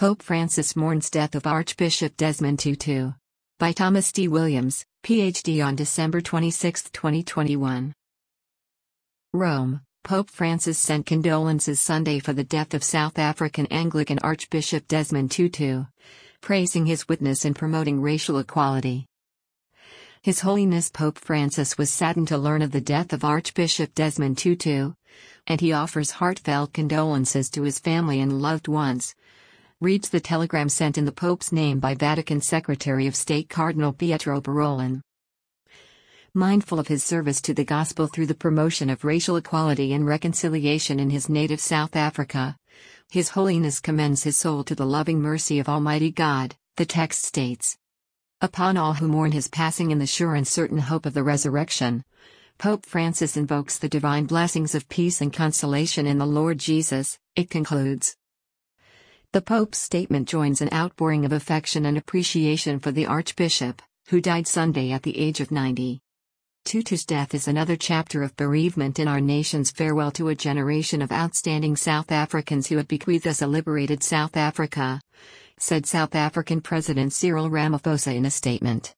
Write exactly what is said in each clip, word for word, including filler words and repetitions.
Pope Francis mourns death of Archbishop Desmond Tutu. By Thomas D. Williams, P H D on December twenty-sixth, twenty twenty-one. Rome, Pope Francis sent condolences Sunday for the death of South African Anglican Archbishop Desmond Tutu, praising his witness in promoting racial equality. His Holiness Pope Francis was saddened to learn of the death of Archbishop Desmond Tutu, and he offers heartfelt condolences to his family and loved ones, reads the telegram sent in the Pope's name by Vatican Secretary of State Cardinal Pietro Parolin. Mindful of his service to the gospel through the promotion of racial equality and reconciliation in his native South Africa, His Holiness commends his soul to the loving mercy of Almighty God, the text states. Upon all who mourn his passing in the sure and certain hope of the resurrection, Pope Francis invokes the divine blessings of peace and consolation in the Lord Jesus, it concludes. The Pope's statement joins an outpouring of affection and appreciation for the Archbishop, who died Sunday at the age of ninety. Tutu's death is another chapter of bereavement in our nation's farewell to a generation of outstanding South Africans who have bequeathed us a liberated South Africa, said South African President Cyril Ramaphosa in a statement.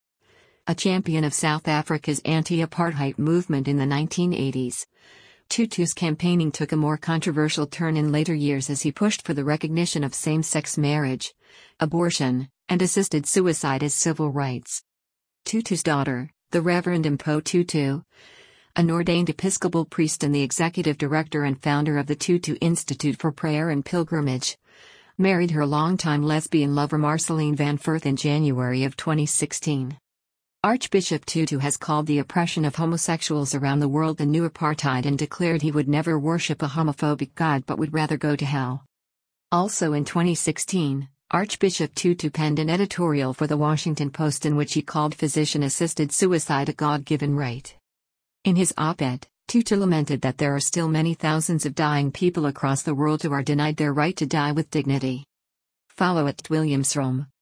A champion of South Africa's anti-apartheid movement in the nineteen eighties, Tutu's campaigning took a more controversial turn in later years as he pushed for the recognition of same-sex marriage, abortion, and assisted suicide as civil rights. Tutu's daughter, the Reverend Mpho Tutu, an ordained Episcopal priest and the executive director and founder of the Tutu Institute for Prayer and Pilgrimage, married her longtime lesbian lover Marceline van Furth in January of twenty sixteen. Archbishop Tutu has called the oppression of homosexuals around the world the new apartheid and declared he would never worship a homophobic God but would rather go to hell. Also in twenty sixteen, Archbishop Tutu penned an editorial for the Washington Post in which he called physician-assisted suicide a God-given right. In his op-ed, Tutu lamented that there are still many thousands of dying people across the world who are denied their right to die with dignity. Follow at Williams Rome.